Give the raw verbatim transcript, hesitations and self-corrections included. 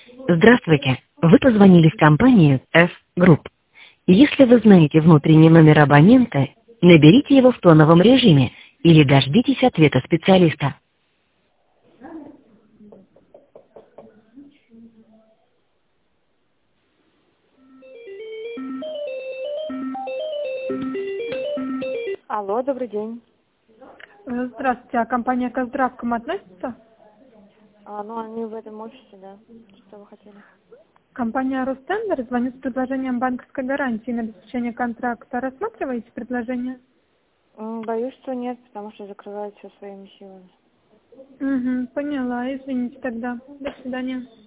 Здравствуйте. Вы позвонили в компанию F-Group. Если вы знаете внутренний номер абонента, наберите его в тоновом режиме или дождитесь ответа специалиста. Алло, добрый день. Э, Здравствуйте, а компания «Казздрав» к кому относится? А, ну, они в этом офисе, да. Что вы хотели? Компания «Ростендер» звонит с предложением банковской гарантии на обеспечение контракта. Рассматриваете предложение? М, Боюсь, что нет, потому что закрывают все своими силами. Угу, поняла, извините тогда. До свидания.